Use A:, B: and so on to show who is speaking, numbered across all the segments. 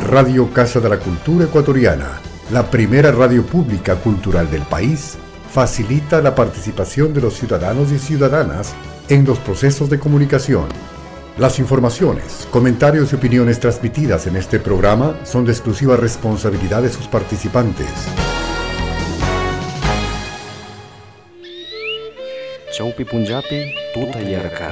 A: Radio Casa de la Cultura Ecuatoriana, la primera radio pública cultural del país, facilita la participación de los ciudadanos y ciudadanas en los procesos de comunicación. Las informaciones, comentarios y opiniones transmitidas en este programa son de exclusiva responsabilidad de sus participantes.
B: Chaupi Punjabi, tuta yarka.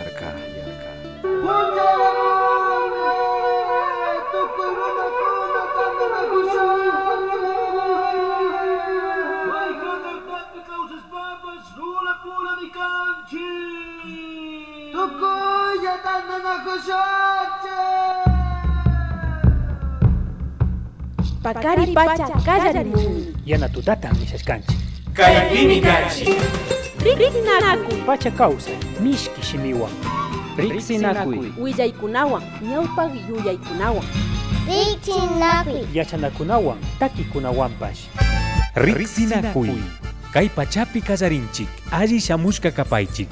C: Pakari pacha kallarimun.
D: Yana tutata misaskanchi.
E: Kayapimi kanchi.
C: Rixinaku.
D: Pacha causa, mishki shimiwa.
B: Rixinakui.
C: Willaykunawan, ñawpaq yuyaykunawan.
F: Rixinakui.
D: Yachanakunawan, takikunawanpash.
G: Rixinakui. Kay pachapi kasarinchik, alli shamushka kapaychik.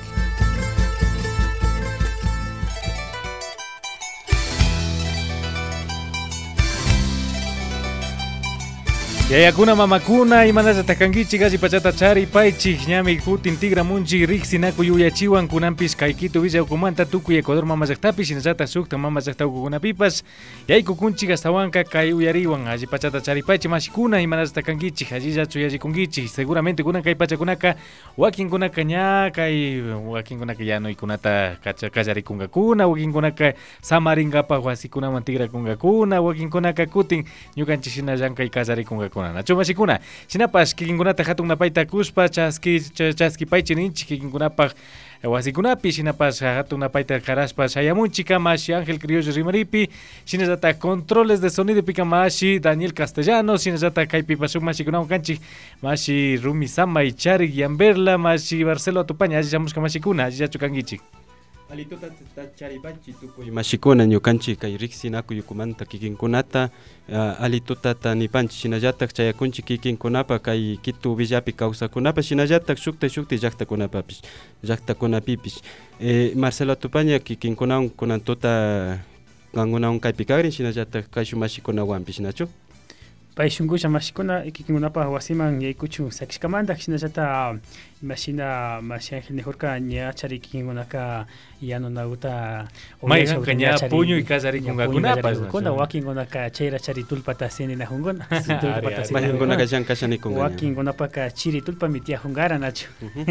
G: Yayakuna mamakuna imanata takankichik alli pachata charipaychik ñami kutin tigramunchik riqsinakuy uyachiwan kunanpis kaykitu willawkumanta tukuy Ecuador mamallaktapi shinallata sukta mamallakta ukukunapipas yaykukunchik astawanka kay uyariwan alli pachata charipaychik mashikuna imanata takankichik allillachu yallikunkichik seguramente kunan kay pachakunaka wakinkunaka ña kay wakinkunaka yanuykunata kallarikunqakuna wakinkunaka samarinqapaq wasikunaman tigrakunqakuna wakinkunaka kutin ñukanchik shina llankay kallarikunqakuna nacho mashikuna shinapas kikinkunata hatun napayta kuspa chaskipaychik ninchik kikinkunapaq wasikunapi shinapas hatun napayta qarashpa shayamunchik mashi Ángel Criollo Rimaripi shinallata controles de sonido pika mashi Daniel Castellanos shinallata kaypipas shuk mashikunawan kanchik mashi Rumi Samay Charik Yamberla mashi Barcelo Atupaña alli shamushka mashikuna allillachu kankichik.
H: Alituta charipanchi tukuy mashikuna ñukanchik kay riqsinakuy yukumanta kikinkunata alituta nipanchik shinallatak chayakunchik kikinkunapa kay Quito villapi kawsakunapa shinallatak shukti llaqtakunapipish Marcelo Atupaña kikinkunawan kunantuta kankunawan kaypi kagrin shinallatak kay shuk mashikunawanpish nachu
D: pay shunkusha mashikuna kikinkunapa wasiman yaykuchun sakishkamanta shinallata imashina mashi Ángel nijurka ña chari kikinkunaka yanunauta
G: mayqanqa ña puñuy kallarikunqakunapas
D: kuna wakinkunaka chayra chari tulpata sininajunguna
H: maykunaka llankashanikunqa
D: wakinkunapaka chiri tulpami tiyajungara nachu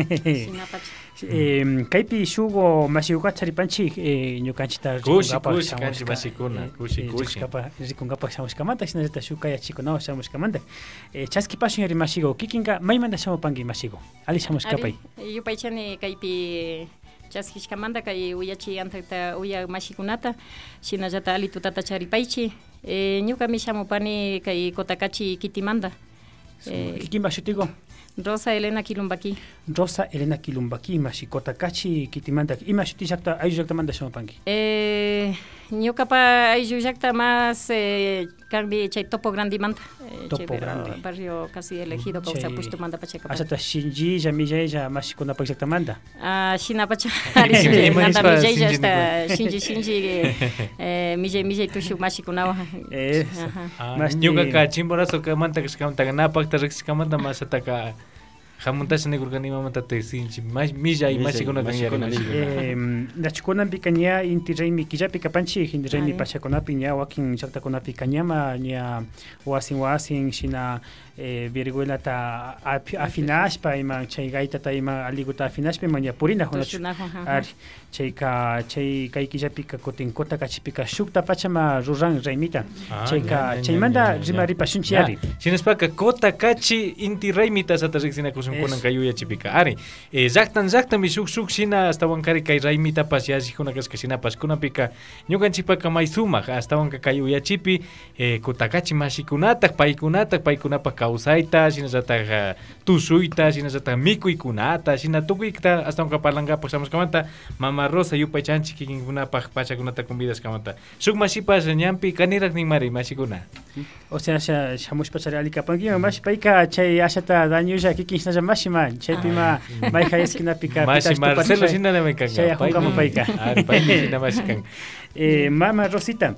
D: kaypi shugo mashikuqa charipanchik ñukanchita rikunqapak shamushkamanta shinallata shuk kayachikunawan shamushkamanta chaskipashun yari mashigo kikinqa maymanta shamupanki mashigo ali shamushkapay
F: yupaychani kaypi chaskishkamanta kay uyachi antata uya mashikunata shinallata ali tutata charipaychi ñukami shamupani kay Kotakachi Kitimanta
D: kikinpa shutigo
F: Rosa Elena Kilumbaki
D: mashi Kotakachi Kitimanta ima shuti llaqta ayllu llaqtamanta shamupanki
F: ñukapa ayllu llaqta más kanmi chay Topo Grandimanta barrio casi elegido kawsapushtumanta pachakapa
D: ashata shinjilla millaya mashikunapak llaqtamanta
F: shinapacha nanta millaya hasta shinji millay tushuk mashikunawan
G: ñuqaqa chimborazo kamanta kashkamanta ganapaqta riqsiskamanta masataka hamuntacha nikurkanimamanta tesinchi millay mashikuna
D: nachukunanpi ña inti raymi killapi kapanchik inti raymi pachakunapi ña wakin llaqtakunapi ñama ña wasin shina virgulata afinashpa ima chay gaitata ima aliguta afinashpa ima ña purinajun ari chay kay killapika kutin Kotakachipika shukta pachama ruran raymita chaymanta rimaripashunchi ari
G: shinaspaka Kotakachi inti raymita sata riqsinakusun kunan kay uyachipika ari llaqtami shuk shina astawankari kay raymitapas yallikkuna kashka shinapas kunapika ñukanchikpaka may sumaq astawanka kay uyachipi Kotakachi mashikunataq paykunapa kawsayta shinallata tushuyta shinallata mikuykunata shina tukuykta astawanka parlankapaq shamushkamanta Mama Rosa yupaychanchik kikinkunapaq pachakunata convidashkamanta shuk mashipas ñanpi kaniraq ninmari mashikuna
D: o sea shamushpa chari alikapankima mashi payka chay ashata dañulla kikin shinalla mashiman chaypima mayqa esquinapika
G: mashi Marcelo shinana maykanqa
D: chay hunkaman payka
G: paymi shina mashikan
D: Mama Rosita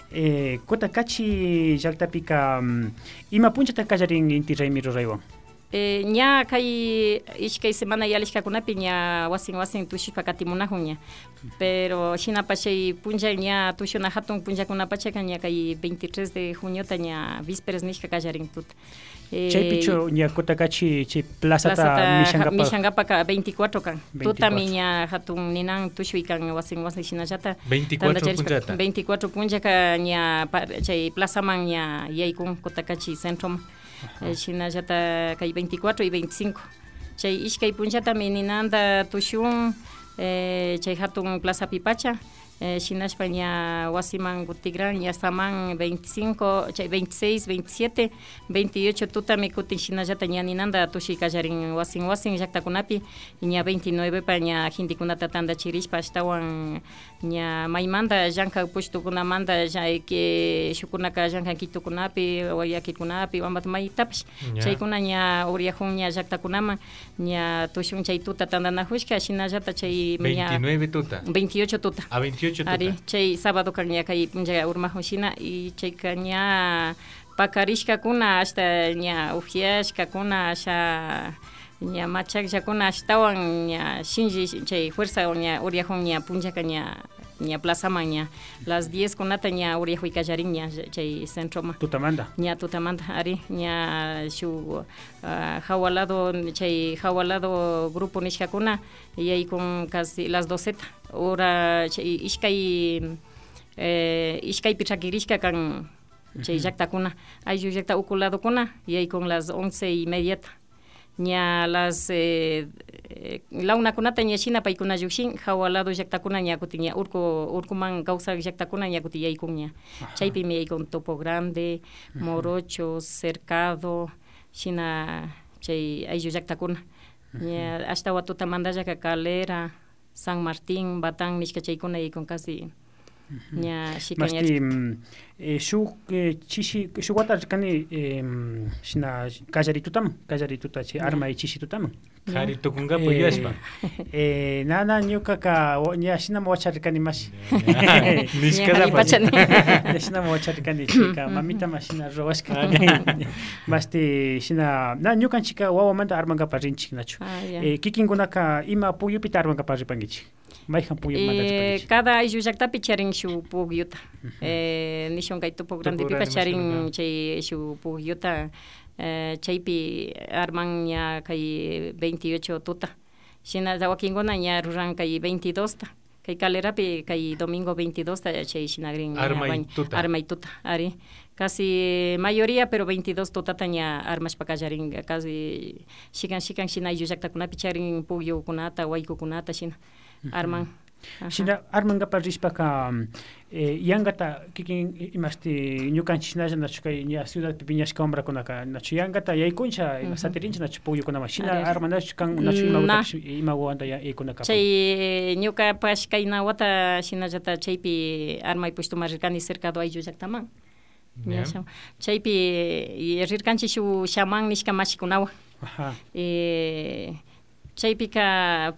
D: Kutakachi llaktapika ima punchata kallarin inti raymi ruraywan.
F: Ña kay ishkay semana yalishkakunapi ña wasin tushishpa katimunajun ña. Pero shinapas chay punlla ña tushuna hatun punllakunapachaqa ña kay 23 de junio ña vísperas nishka kallarin tuta.
D: Chaypichu ña kutakachi chay plazata
F: mishankapa 24 kan. Tutami ña hatun ninan tushuy kan wasin shinallata.
G: 24 punllata.
F: 24 punllaka ña chay plazaman ña yaykun kutakachi centroman. Shinallata kay 24 y 25. Chay ishkay punllata ninanta tushun chay hatun plaza pipacha. Shinashpa ña wasiman kutigran ña saman 25, chay 26, 27, 28 tutami kutin shinallata ña ninanda tushi kallarin wasin llaktakunapi ña 29 pa ña hindikunata tandachirishpa ashtawan ña maymanta llanka pushtukunamanta shukunaka llanka kitukunapi yakikunapi wambata maytapish chaykuna ña uryajun ña llaktakunaman ña tushun chay tuta tandanajushka shinallata chay
G: 29 tuta
F: 28 tuta
G: a 28 tuta
F: ari chay sábado kan ña kay punlla urmajun shina y chayka ña pakarishkakuna hasta ña ujiashkakuna asha ña machakllakuna ashtawan ña shinji chay fuerza ña uryajun ña punllaka ña plazaman ña las 10 kunata ña uryajuy kallarin ña chay centroma
D: tutamanta
F: ari ña shu hawalado grupo nishkakuna yaykun casi las 12 hora chay ishkay pichakirishka kan chay llaktakuna ayllu llakta ukuladokuna yaykun las 11:30 ña las launakunata ña shina paykuna llukshin hawalado llaktakuna ña kuti ña urkuman kawsaq llaktakuna ña kuti yaykun ña chaypimi yaykun Topo Grande, Morocho, Cercado shina chay ayllu llaktakuna ña ashtawan tutamantallaka Calera, San Martín, Batán nishka chaykuna yaykun casi ña
D: masti shuk wata kani shina kallarituta chay arma y chishitutam
G: Karitukunga puyashpa
D: nana ñukaka ña shinama wacharkani mashi
F: nishkadapas
D: shinama wacharkani chika mamita mashina rowashka masti shina na ñukanchika wawamanta armankapa rinchik nachu kikinkunaka ima puyupita armankapa ripankichik
F: cada ayllu llaktapi charin shu pugyuta nishun kay Topo Grande pipa charin chay shu pugyuta chaypi arman ña kay 28 tuta shina wakinkuna ña ruran kay 22 ta kay Calerapi kay domingo 22 ta chay shinagrin armay tuta ari casi mayoría pero 22 tutata ña armashpa kallarin casi shikan shina ayllu llaktakunapi charin pugyukunata waykukunata shina arman
D: shina armankapa rishpaka yangata kikin imasti ñukanchik shinalla nachu kay ña ciudadpi piñashka wambrakunaka nachu yangata yaykuncha satirincha nachu pugyukunaman shina armanachu kan nachu ima wawanta yaykunaka
F: chay ñukapash kayna wata shinallata chaypi armaypush tumarirkani Cercado ayllu llaktaman chaypi rirkanchik shu shaman nishka mashikunawan chaypika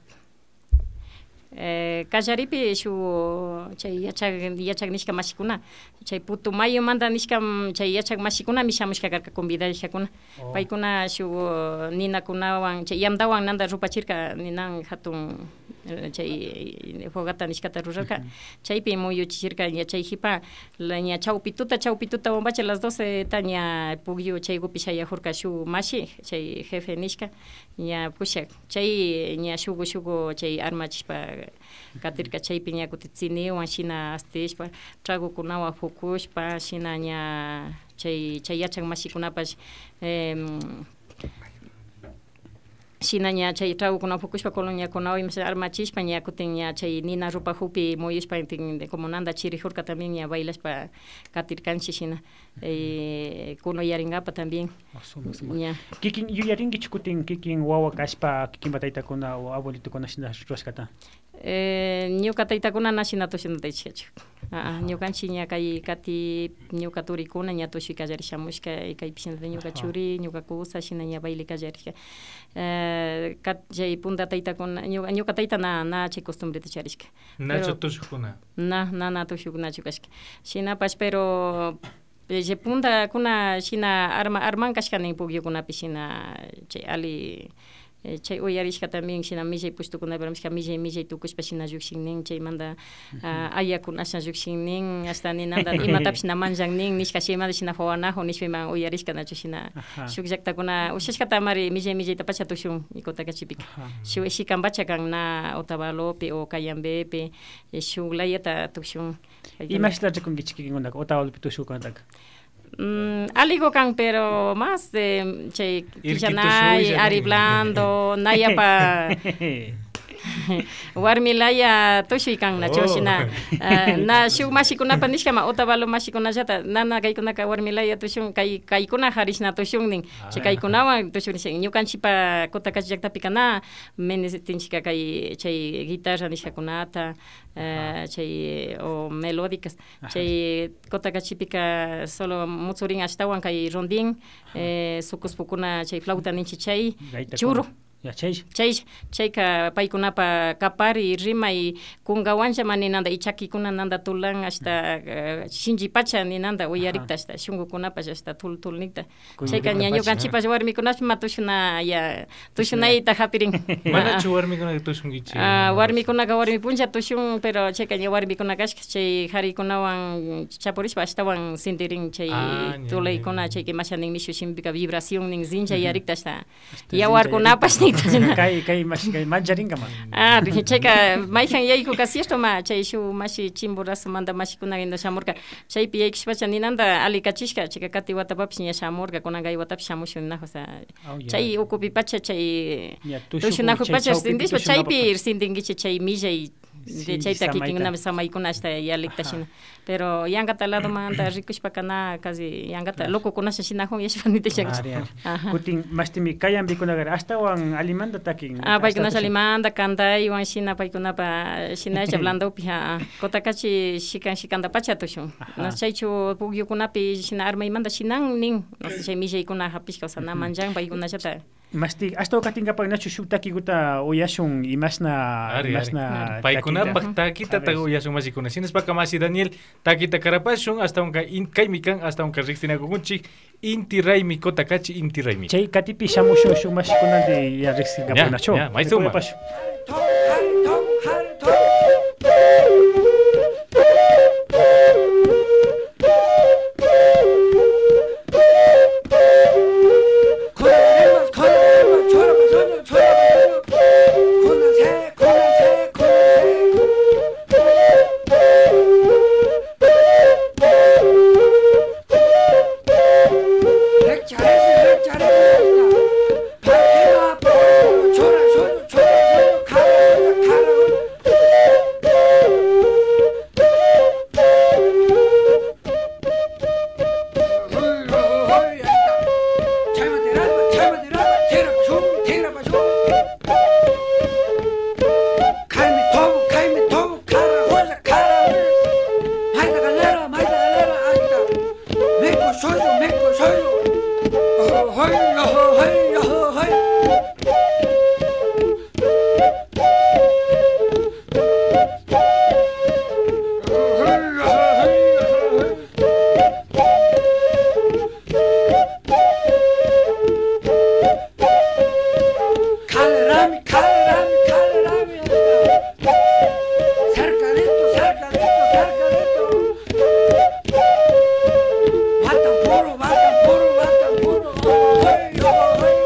F: kallaripi shu chay yachak nishka mashikuna chay Putumayo manta nishka chay yachak mashikuna shamushka karka convidadishkakuna paykuna shu ninakunawan chay yamdawan nanda rupachirka ninan hatun chay fogata nishkata rurarka chaypi muyuchichirka ña chayjipa ña chawpituta wambacha las 12 ta ña pugyu chaykupi shayajurka shu mashi chay jefe nishka ña pushak chay ña shugu chay armachishpa katirka chaypi ña kuti tziniwan shina astishpa tragukunawan fukushpa shina ña chay yachak mashikunapash shina ña chay tragukunawan fukushpa coloniakunawan armachishpa ña kutin ña chay nina rupa hupi muyushpa como nanda chirijurka también ña bailashpa katirkanchik shina kuno yaringapa también ña
D: kikin yuyarinkichu kutin kikin wawa kashpa kikin taytakuna o abuelitukuna shina ruwashkata
F: ñuka taytakuna na shina tushinataychikachik ñukanchik ña kay kati ñuka turikuna ña tushuy kallarishamushka kay pishinata ñuka churi ñuka kusa shina ña baile kallarisha chay punta taytakuna ñuka tayta na chay costumbreta charishka
G: nacho tushukuna
F: na tushuknachu kashka shinapash pero chay punta kuna shina arman kashkanin pukyukunapi shina chay ali chay uyarishka también shina millay pushtukunapiramishka millay tukushpa shina llukshinnin chaymanta ayakuna ashna llukshinnin hasta ninanta imatapish na manllannin nishka shaymanta shina fawanajun nishpayman uyarishka nachu shina shuk llaktakuna ushashkata mari millayta pacha tushun Cotacachipica shikanpacha kan na Otavalopi o Cayambepi shuk layata tushun
D: imashta rikunkichik kikinkunaka Otavalopi tushukkunataka
F: algo kan pero más de che Kishanay, Ariblando, Nayapa warmilaya tushuy kan nachu shina na shuk mashikunapas nishkama Otavalo mashikunallata nana kaykunaka warmilaya tushun kaykuna harishna tushunnin chay kaykunawan tushunishka ñukanchikpa Cotacachi llaktapi kana menetinchika kay chay guitarra nishkakunata chay o melódicas chay Cotacachipika solo mutsurin ashtawan kay rondin sukuspukuna chay flauta ninchi chay churro chayka paykunapa kapari rimay kungawancha maninanda ichakikuna nanda tulan hasta shinjipacha ninanda uyarikta hasta shungukunapas hasta tulnikta chayka ñukanchikpas warmikunapas matushuna ya tushunayta hapirin
G: manachu warmikunaka tushunkichik
F: warmikunaka warmi puncha tushun pero chayka ña warmikunakash chay harikunawan chapurishpa ashtawan sintirin chay tulaykuna chayka mashanin mishu shimpika vibración nin zincha yarikta hasta yawarkunapas
D: kay mancharinka ma
F: chayka mayjan yayku kasiesto ma chay shu mashi chimborazo manda mashikuna inda shamurka chaypi yaykishpacha ninanda alikachishka chayka kati watapapish ña shamurka kunanka watapi shamushun ninaqa chay ukupipacha chay tushunajupacha sindishpa chaypi sindinkichik chay millay chayta kikinkunapi samaykuna hasta yalikta shina pero yankata lado manta rikushpa kana casi yankata locokunasha shinajun yashpanita shakcha
D: kutin mashtimi kayambikunaka ashtawan alimanta takin
F: paykunash alimanta kantaywan shina paykunapa shinacha blandopi Cotacachi shikantapacha tushun chaychu pukyukunapi shina armaymanta shinan nin chay millaykuna hapishka na manchan paykunallata
D: masti ashtaw katinkapak nachu shuk takikuta uyashun imashna
G: paykunapak takita uyashun mashikuna sinaspaka masi Daniel takita karapashun hasta kaymi kan hasta riqsinakukunchik inti raymi Cotacachi inti raymi
D: chay katipi shamushun shuk mashikuna de ya riqsinkapunachu
G: maysuma
I: Puro,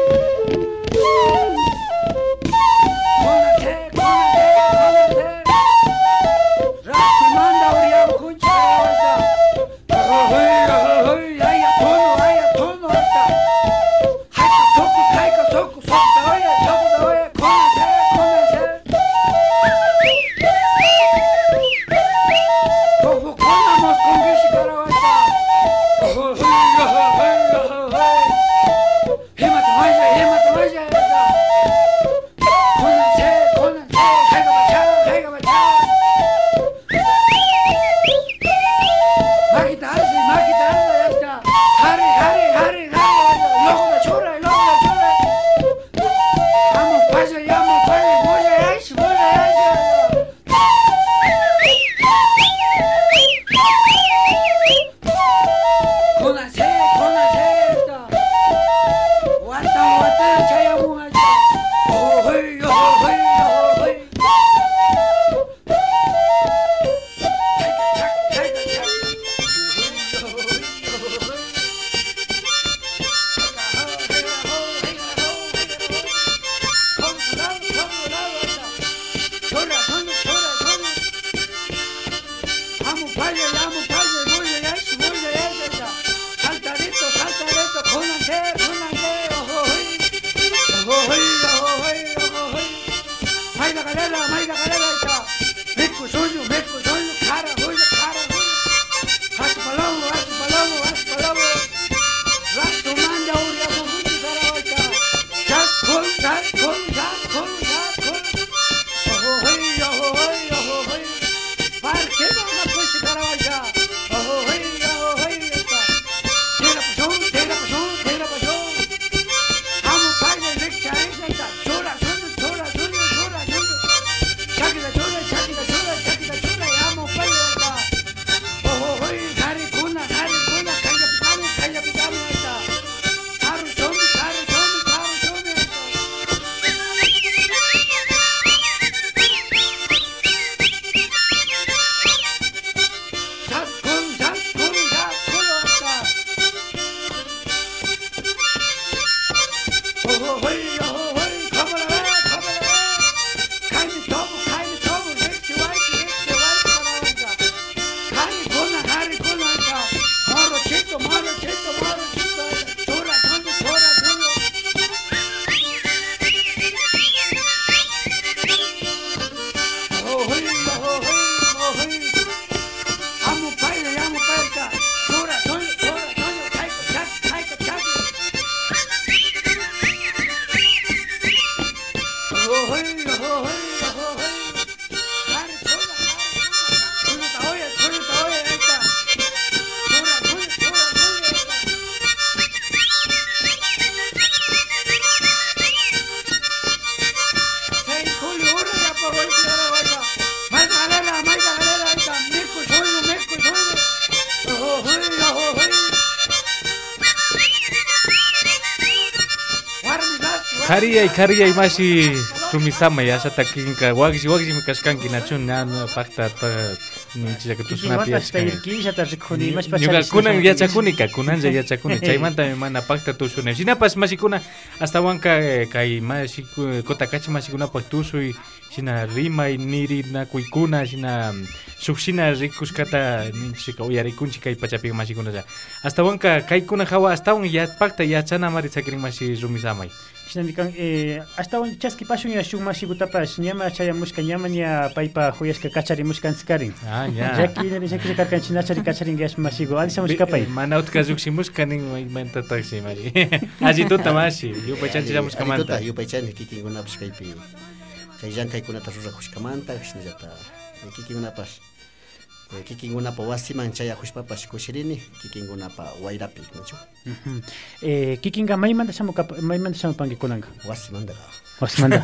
G: Kariya imashi rumisama ya sa takinka wagsi mi kaskanki nachun nana pakta ninchi ka tusnapi ya kunan yachakunika kunanja yachakuni chaymanta mana pakta tusune sinapas masikuna hasta wanka kai mashi kotakachi masikuna paktusui sina rima niri na kuikuna sina suksina rikuskata ninchi ka uyarikunchi kai pachapi masikuna hasta wanka kai kuna hawa hasta un ya pakta yachana mari sakring mashi rumisamai
D: Shinamikan hasta un chaski pasho ya shuma shigutapas nyama chaya muska nyama nya paipa hoyaska kachari muskan skarin.
G: Ah ya.
D: Jaki ne jaki karkan chinachari kacharin gas masigo. Ali samus kapai.
G: Mana utkazuksi muskanin manta taksi mari. Aji tuta mashi. Yo pachanchi ya muska manta.
I: Yo pachanchi kiki guna pas kaipi. Kai jan kai kuna tarura kuskamanta shinjata. Kiki guna pas. Kiki guna pa wasiman chaya kushpapa shikoshirini kiki guna pa wairapi nacho.
D: Kiki nga may manda shamu pangi kunanga.
I: Wasimanda.
D: Wasimanda.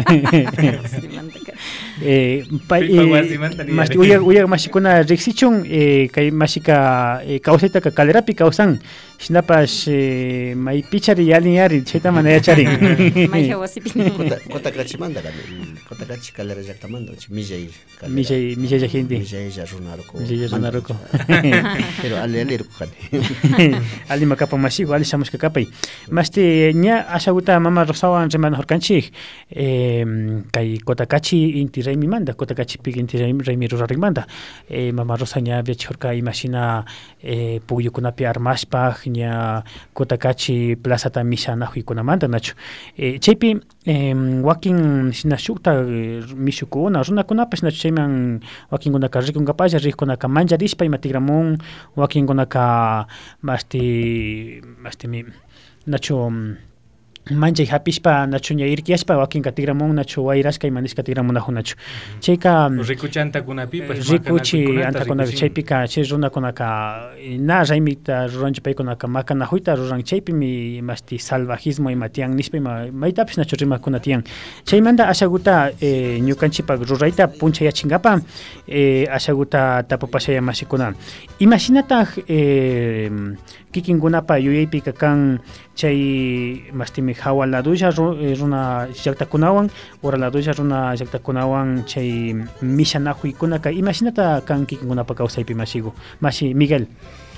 D: Masti uya masikuna rixichun kay masika kausita ka kalerapi kausan sinapas may pichari yari cheta manera chari.
F: May hawasipin.
I: Kota kachimanda kami. Kota kachi kalera jaktamanda mijay.
D: Mijay jahindi.
I: Mijay jarunaroko.
D: Mijay jarunaroko.
I: Pero ali rukan.
D: Ali makapa masigo ali samus kakapay. Masti nya asaguta mama rosawan remana horkanchi kay kotakachi inti raymi manda kotakachi pig inti raymi rurarimanda mama rosa nya viachorka imagina pugyukunapi armashpa nya kotakachi plazata mishana huikunamanda nacho chaypi wakin sina shukta mishukuna runakunapas nacho chayman wakinkunaka rikunkapacha rikunaka manjarishpa imatigramun wakinkunaka masti nacho manjay hapishpa nacho nya irkiashpa wakinka tigramun nacho wairashka imanishka tigramunahu nacho chayka
G: rikuchanta kunapipas
D: rikuchi antakunapi chaypika chay runakunaka na raymita ruranchi paykunaka makanahuyta ruran chaypimi masti salvajismo ima tiyan nishpa maytapish nacho rimakuna tiyan chaymanta ashaguta ñukanchipak rurayta punchayachingapa ashaguta tapupashaya mashikuna imashinataq kikinkunapa yuyaypika kan chay mastimi hawa ladulla runa llaqtakunawan ora ladulla runa llaqtakunawan chay mishanahuykunaka imashinata kan kikinkunapa kawsaypi masigo masi Miguel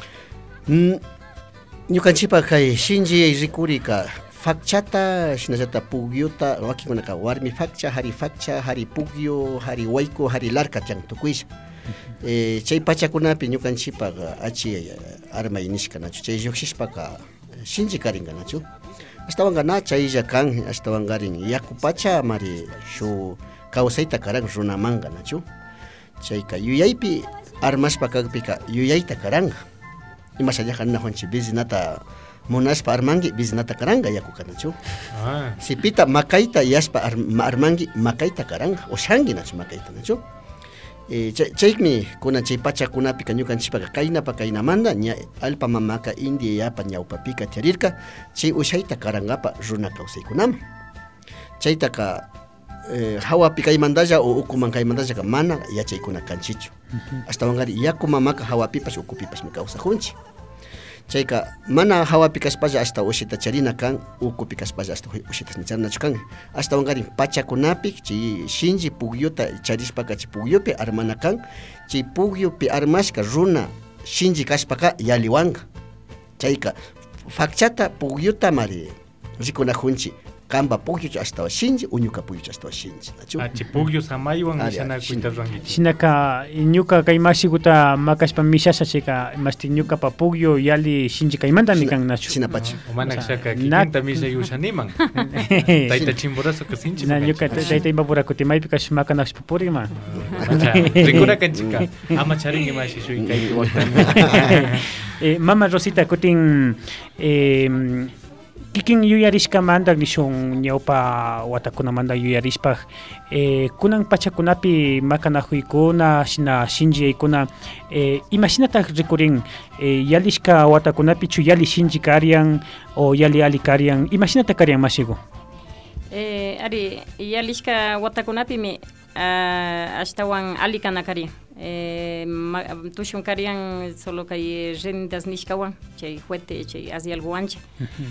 I: ñukanchipa kay shinji rikurika fakchata shinallata pugyuta wakinkunaka warmi fakcha hari pugyu hari wayku hari larka tiyan tukuylla chay pachakunapi ñukanchipak achi armay nishka nachu chay lluqshishpaka shinji karinga nachu ashtawanqa na chaylla kan ashtawanqarin yaku pacha mari shu kawsayta karan runamanga nachu chayka yuyaypi armashpa kakpika yuyayta karanga imashallaqa najuanchi bisinata munashpa armangi bisinata karanga yakuka nachu sipita makayta yashpa armangi makayta karanga ushangi nachu makayta nachu chaymi kuna chay pachakunapika ñukanchipaka kaynamanda ña alpa mamaka India yapa ñawpapika tiyarirka chay ushayta karangapa runa kawsaykunaman chaytaka hawapi kaymandalla o ukuman kaymandallaka mana yachaykuna kanchichu ashtawanqari yaku mamaka hawapipas ukupipasmi kawsajunchik chayka mana hawapi kashpalla hasta ushita charina kan ukupi kashpalla hasta ushita charinachu kan ashtawanqari pachakunapi chay shinji pugyuta charishpaka chay pugyupi armana kan chay pugyupi armashka runa shinji kashpaka yaliwanqa chayka fakchata pugyuta mari rikunajunchik kamba pugyu hasta shinji uñuka pugyu hasta shinji nachu
G: pugyu samaywan shana kuita rangi
D: shinaka ñuka kay masiguta makashpa mishasha chika masti ñuka pa pugyu yali shinji kaymanta mi kan nachu
I: sinapacha
G: manak shaka kikinta misha yushaniman taita chimburaso kasinchi
D: na ñuka taita imbabura kutimaypi kash makanash pupurima
G: rikura kanchika ama charingi mashi shui kay waktan
D: mama Rosita kutin kikin yuyarishka manda nishun ñawpa watakunamanta yuyarishpa kunan pachakunapi makanahuykuna shina shinjiyaykuna imashinataq rikurin yalishka watakunapichu yali shinji karyan o yali ali karyan imashinata karyan masigo
F: ari yalishka watakunapimi ashtawan ali kana karyan tushun karian solo kay rendas nishkawan chay juete chay así algo ancha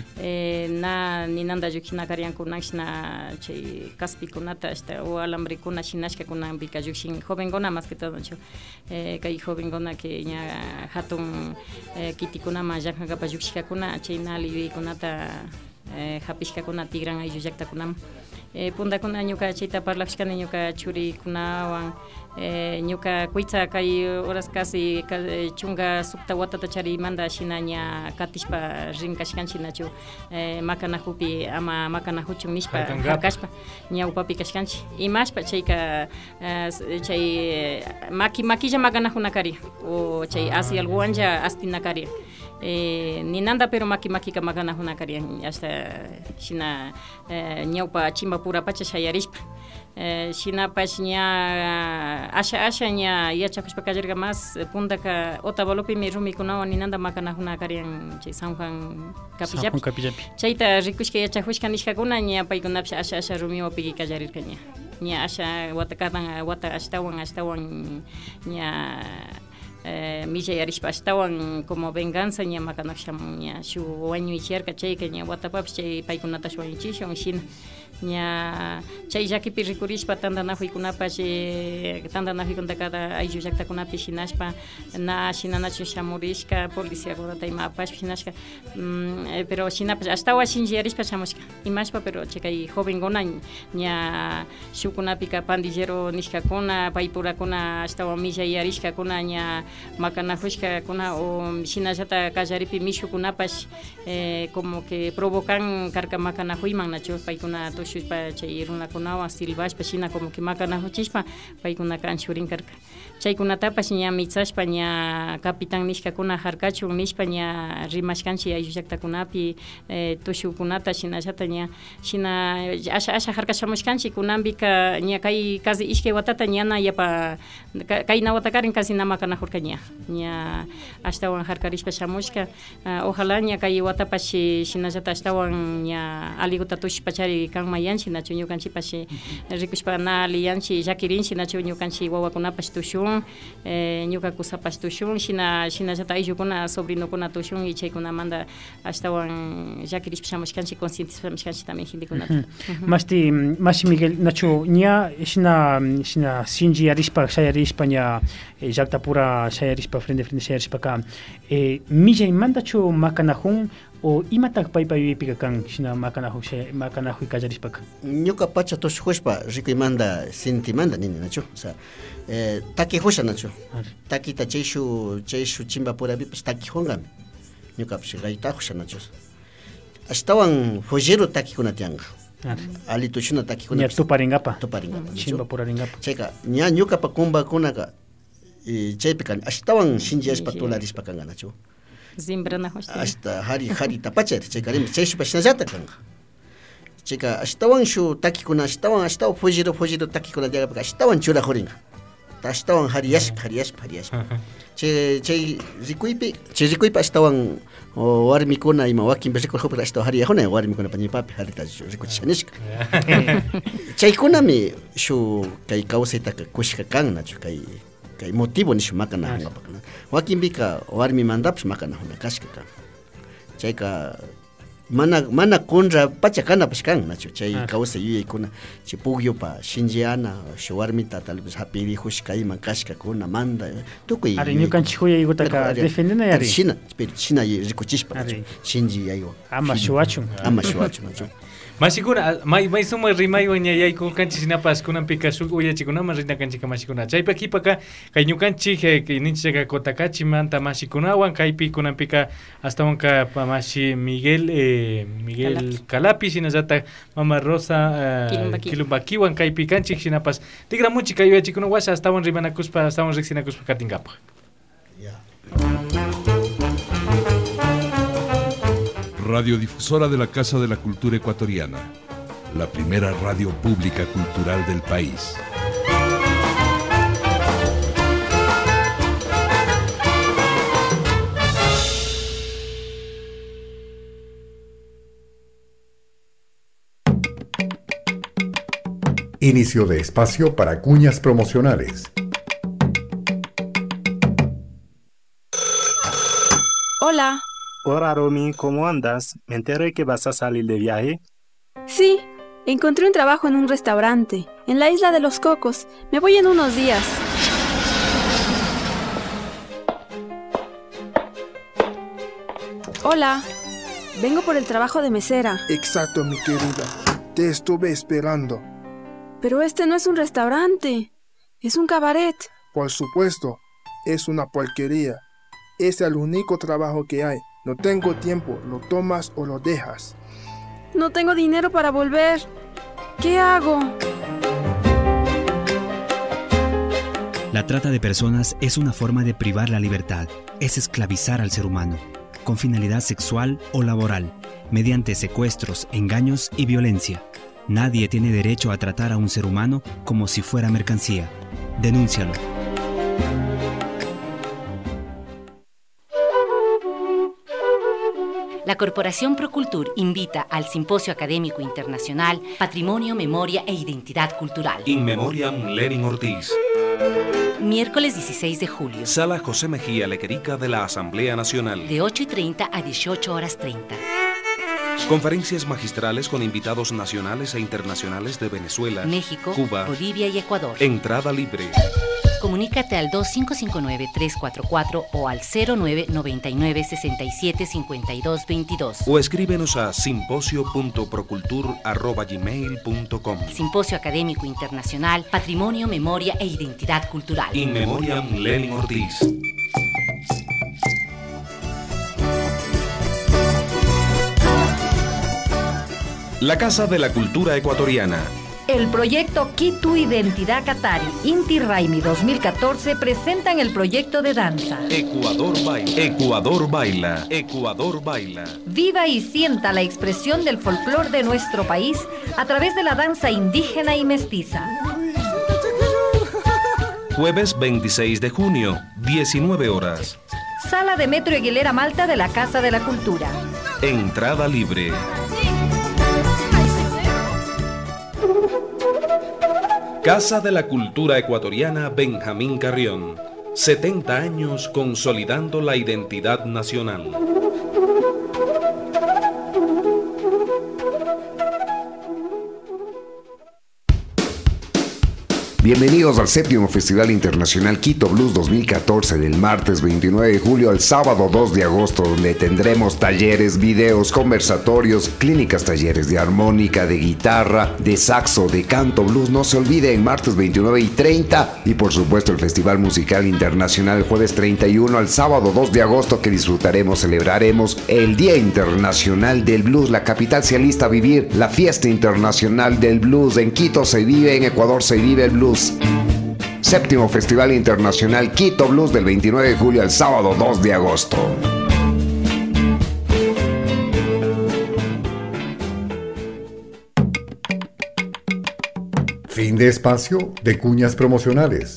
F: na ninanda yukina karian kunashna chay kaspi kunata hasta o alambre kuna shinashka kuna bika yukshin joven gona más que todo kay joven gona que nya hatun kitikuna ma yakha pa yukshika kuna chay nali kunata hapishka kuna tigran ayu yakta kunam punda kuna ñuka chayta parlashkani ñuka churi kunawan ñuka kuitza kay horas casi chunga sukta watata chari manda shinaña katishpa rinkashkanchi nachu makanahupi ama makanahuchun nishpa harkashpa ñawpapi kashkanchi imashpa chayka chay makilla makanahunakari o chay asi alguanja astinakari ninanda pero makika makanahunakari hasta shina ñawpa chimba pura pacha shayarishpa shina pashña asha ña yachakushpa kallarga más puntaka Otavalopi mi rumikunawan ninanda makanahunakarian chay San Juan Capillapi chayta rikushka yachakushka nishkakuna ña paykunapish asha rumiwapi kallarirka ña asha wata ashtawan ña milla yarishpa ashtawan como venganza ña makanashamun ña shu wañuicharka chayka ña watapapish chay paykunatash wañuchishun shina ña chay llakipi rikurishpa tandanakuykunapash tandanakuykuntakada ayllu llaktakunapi shinashpa na shinanachu shamurishka policiakunata ima apash shinashka pero shinapash ashtawan shinchiyarishpa shamushka imashpa pero chay jovenguna ña shukunapika pandillero nishkakuna paypurakuna ashtawan millayarishkakuna ña makanajushkakuna o shinallata kallaripi mishukunapash como que provocan karka makanajuyman nachu paykuna tushpa chay runakunawan silbashpa shina como que makanajuchishpa paykunaka anshurin karka chaykunatapash ña mitzashpa ña capitán nishkakuna harkachun nishpa ña rimashkanchi ayllu llaktakunapi tushukunata shinallata ña shina asha harkashamushkanchi kunanpika ña kay casi ishkay watata ñana yapa kayna watakarin casi na makanajurka ña ashtawan harkarishpa shamushka ojalá ña kay watapash shinallata ashtawan ña aliguta tushpa chari kanmayanchi nachu ñukanchipash rikushpa na aliyanchi llakirinchi nachu ñukanchi wawakunapash tushun ñuka kusapash tushun shinallata ayllukuna sobrinokuna tushun y chaykunamanta ashtawan llakirishpa shamushkanchi conscientizamishkanchi también hindikunata mashi Miguel nachu ña shina shinchiyarishpa shayarishpa ña llaktapura shayarishpa frente shayarishpaka millaymantachu makanajun o imatak paypa yuyaypika kan shina makanajuy kallarishpaka
I: ñuka pacha tushushpa rikuymanta sentimanta nini nachu o sea takijusha nachu takita chayshu chimba purapipas takijungami ñukapish gaytajusha nachu ashtawan follero takikuna tianga ali tushuna takikuna
D: tuparingapa chimba puraringapa
I: chayka ña ñukapa kumbakunaka chaypika ashtawan shinchiyashpa tularishpa kanga nachu hasta hari tapachar chaykarim chayshpa shinallata kanga chayka ashtawan shu takikuna ashtawan follero takikuna llagapika ashtawan churajuringa ashtawan hariyashpa chay rikuypi ashtawan warmikuna ima wakinpi rikurjupika ashtawan hariyajuna warmikuna ñipapi harita rikuchishanishka chaykunami shu kay kawsayta kushka kan nachu kay motivo nishu makanajunapaka wakinpika warmi mandapish makanajuna kashka kan chayka mana contra pacha kanapish kan nachu chay kawsay yuyaykuna chay pugyupa shinchiyana shu warmita tal vez hapirijushka ima kashkakuna manda tukuy
D: ari ñukanchik yuyaykutaka defendena yari
I: shina rikuchishpa shinchiyaywan
D: ama shuwachun
I: nachu
G: Mashikuna, may suma rimaywan ña yayku kanchik sinapas kunanpika shuk uyachikunama rina kanchika mashikuna. Chaypa kipaka kay ñukanchik ninchika kotakachimanta mashikunawan kaypi kunanpika astawanka mashi Miguel Calapi sinallata Mama Rosa Kilumbakiwan kaypi kanchik sinapas tigramunchik kay uyachikuna washa astawan rimanakuspa astawan riksinakuspa katingapa.
J: Radiodifusora de la Casa de la Cultura Ecuatoriana, la primera radio pública cultural del país.
A: Inicio de espacio para cuñas promocionales.
K: Hola.
L: Hola Romy, ¿cómo andas? Me enteré que vas a salir de viaje.
K: Sí, encontré un trabajo en un restaurante, en la Isla de los Cocos. Me voy en unos días. Hola, vengo por el trabajo de mesera.
M: Exacto, mi querida. Te estuve esperando.
K: Pero este no es un restaurante, es un cabaret.
M: Por supuesto, es una porquería. Es el único trabajo que hay. No tengo tiempo, lo tomas o lo dejas.
K: No tengo dinero para volver. ¿Qué hago?
N: La trata de personas es una forma de privar la libertad. Es esclavizar al ser humano, con finalidad sexual o laboral, mediante secuestros, engaños y violencia. Nadie tiene derecho a tratar a un ser humano como si fuera mercancía. Denúncialo.
O: La Corporación Procultur invita al Simposio Académico Internacional Patrimonio, Memoria e Identidad Cultural.
P: In Memoriam Lenin Ortiz.
O: Miércoles 16 de julio.
P: Sala José Mejía Lequerica de la Asamblea Nacional.
O: De 8:30 a 18:30.
P: Conferencias magistrales con invitados nacionales e internacionales de Venezuela,
O: México,
P: Cuba,
O: Bolivia y Ecuador.
P: Entrada libre.
O: Comunícate al 2559-344 o al 0999-675222.
P: O escríbenos a simposio.procultur@gmail.com.
O: Simposio Académico Internacional Patrimonio, Memoria e Identidad Cultural.
P: In Memoriam Lenin Ortiz. La Casa de la Cultura Ecuatoriana.
Q: El proyecto Quito Identidad Qatari, Inti Raimi 2014 presentan el proyecto de danza.
P: Ecuador baila, Ecuador baila, Ecuador baila.
Q: Viva y sienta la expresión del folclor de nuestro país a través de la danza indígena y mestiza.
P: Jueves 26 de junio, 19 horas.
Q: Sala de Metro Aguilera Malta de la Casa de la Cultura.
P: Entrada libre. Casa de la Cultura Ecuatoriana Benjamín Carrión. 70 años consolidando la identidad nacional.
R: Bienvenidos al 7º Festival Internacional Quito Blues 2014 del martes 29 de julio al sábado 2 de agosto, donde tendremos talleres, videos, conversatorios, clínicas, talleres de armónica, de guitarra, de saxo, de canto blues. No se olviden, martes 29 y 30, y por supuesto el Festival Musical Internacional jueves 31 al sábado 2 de agosto, que disfrutaremos, celebraremos el Día Internacional del Blues. La capital se alista a vivir la fiesta internacional del blues. En Quito se vive, en Ecuador se vive el blues. 7º Festival Internacional Quito Blues del 29 de julio al sábado 2 de agosto.
A: Fin de espacio de cuñas promocionales.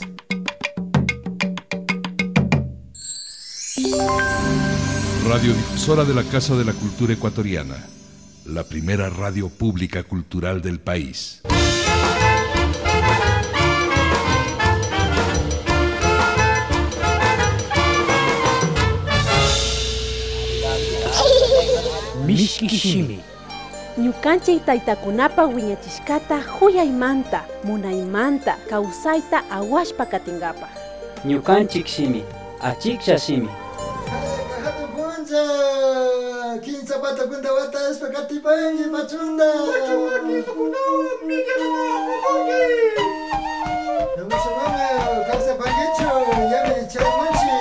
J: Radiodifusora de la Casa de la Cultura Ecuatoriana, la primera radio pública cultural del país.
C: Mishkishimi. Ñukanchik taytakunapa wiñachishkata huyaymanta, munaymanta, kawsayta awashpa katingapa.
B: Ñukanchik shimi, achiksha shimi.
S: Quinza pata kunda wata espagati pangi machunda. Machuaki sukuna Vamos a ver, casa pangicho, ya me chamanchi.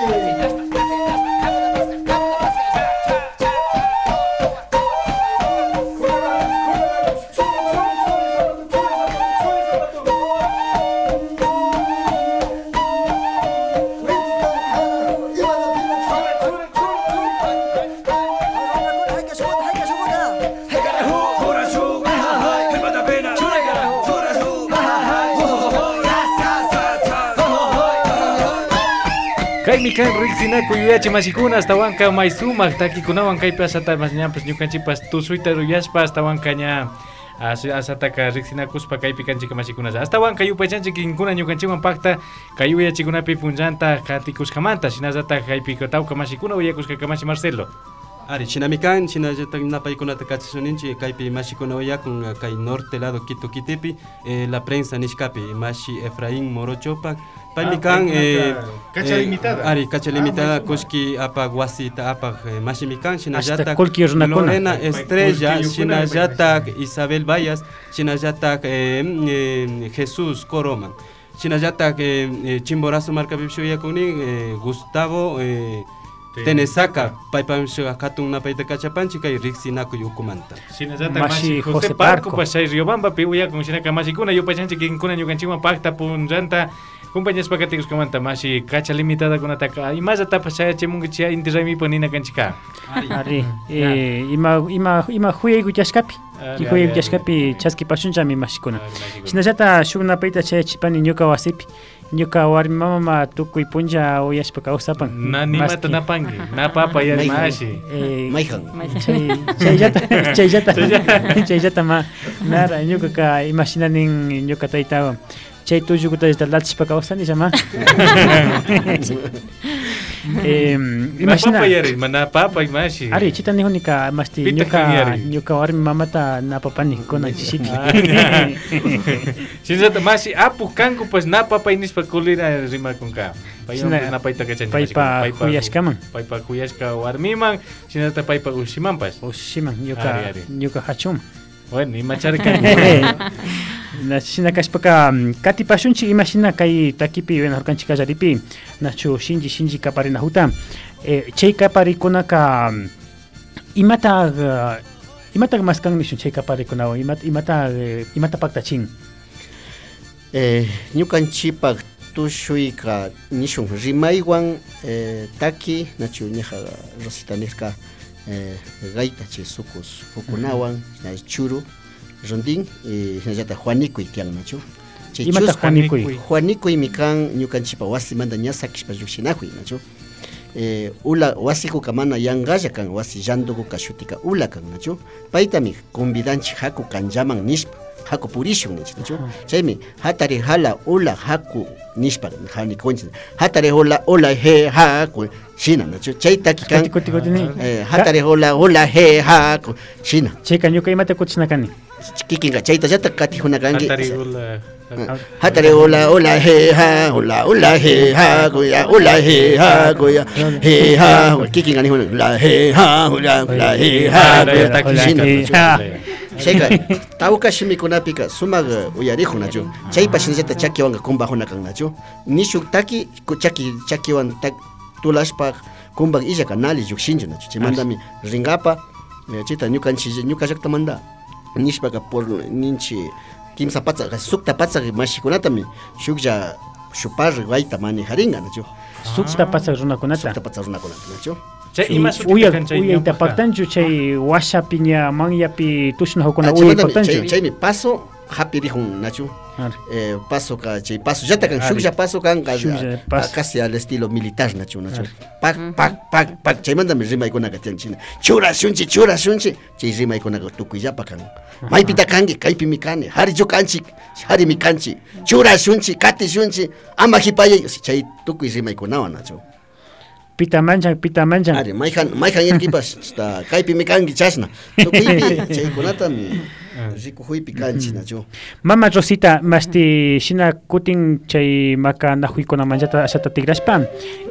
G: Kaimikan Rixinaku yuyachi masikuna hasta wanka maisumak takikunawan kaypi asata mas ñampas ñukanchipas tusuyta ruyashpa hasta wanka ña asataka riksinakuspa kaypi kanchik mashikuna astawan kayupaychanchik kinkuna ñukanchikwan pakta kayuyachikunapi punllanta katikuskamanta shinallatak kaypi tawka mashikuna uyakuskaka mashi Marcelo.
H: Ari, chinamikan, chinallatak napaykunata kachisuninchi kaypi mashikuna uyakun kay norte lado Quito Kitipi, la prensa nishkapi mashi Efraín Morochopak, paymikan
G: cacha limitada.
H: Ari, cacha limitada kushki apak wasita apak mashimikan, chinallatak
D: Lorena
H: Estrella, chinallatak Isabel Vallas, chinallatak Jesús Coroman, chinallatak Chimborazo markapipi uyakunin Gustavo Tenesaka, paypamsha katun napayta kachapanchi kay riksinaku yukumanta.
G: Sinazata mashi José Parco pasay Riobamba pi uya kung sinaka mashikuna yupachanchi kinkuna yukanchiwan pakta punjanta compañías pakatikos kamanta mashi kacha limitada kunataka imazata pasay chemungichia intirami panina kanchika.
D: Ari ima huyay guyashkapi. Ki huyay guyashkapi chaski pashunchami mashikuna. Sinazata shugna payta chay chipani ñuka wasipi. Ñuka warmi mama tukuy punlla uyashpa kawsapan.
G: Nimata napangi, napapa ya mashi.
I: Mayhan.
D: Chayllata ma nara ñuka ka imaginanin ñuka taytawan. Chay tullukuta latishpa kawsani llama.
G: Imagina yari, manapapa imashi.
D: Ari chita ni honika masti ñuka warmi mamata napapani kona chishipi.
G: Sinzata mashi apu kanku pues napapa inispa kulira rima kunka. Paypa napaita kachan.
D: Paypa kuyashkaman.
G: Paypa kuyashka warmiman, sinzata paypa ushiman pas.
D: Ushiman ñuka hachum.
G: Bueno, imacharka.
D: Nashina kashpaka katipashunchi imashina kay takipi wenarkanchi kallaripi nachu shinji kaparina huta chay kaparikunaka imata maskan nishun chay kaparikunawan imata paktachin
I: ñukanchipak tushuyka nishun rimaywan taki nachu ñaja Rosita nirka gaita chay sukus hukunawan churu Rondín, hinallata Juanicuy tiang nachu.
D: Imata Juanicuy.
I: Juanicuy mikan ñukanchipa wasi manda ñasakishpa lluksinakuy nachu. Ula wasiku kamana yangalla kan wasi llanduku kashutika ula kan nachu. Paytami convidanchi haku kanllaman nishpa. Haku purishun nachu. Chaymi hatari hala ula haku nishpa Juanicuy. Hatari ula he haku shina nachu. Chaytaki kan hatari ula he haku shina.
D: Chayka ñuka imata kutisnakani.
I: Kikinga chayta jata kati hunakangi hatari ula he ha ula he ha goya ula he ha goya he ha kikinga ni ula he ha ula he ha goya sheka tauka shimi kunapika sumaga uyarihu nacho chaypa shinjata chakiwanga kumba hunakan nacho nishu taki chakiwan tak tulashpa kumba illa kanali yukshinju nacho chimandami ringapa chita ñuka llakta manda nishpaka por ninchi kimsa patsa sukta patsa mashikunatami shuklla shupar gaita manejaringa nacho
D: sukta patsa runakunata
I: nacho
D: uyayta paktanchu chay washapiña manyapi tushna hukuna uyay paktanchu
I: chaymi paso happy rihun nacho paso ka chay paso yata kan shuklla paso kan casi al estilo militar nacho pak chay manda mi rima ikuna katian china chura shunchi chay rima ikuna tukuyapa kan maypita kangi kaypi mikani hari kanchi hari mikanchi chura shunchi kati shunchi ama hipaya chay tukuy rima ikunawa nacho
D: pita manchan
I: ari mayhan yerkipas sta kaypi mikangi chasna tukuypi chay kunata mi riku huypi kanchi nacho
D: mama Rosita masti shina kutin chay maka nahuykuna manchata ashata tigrashpa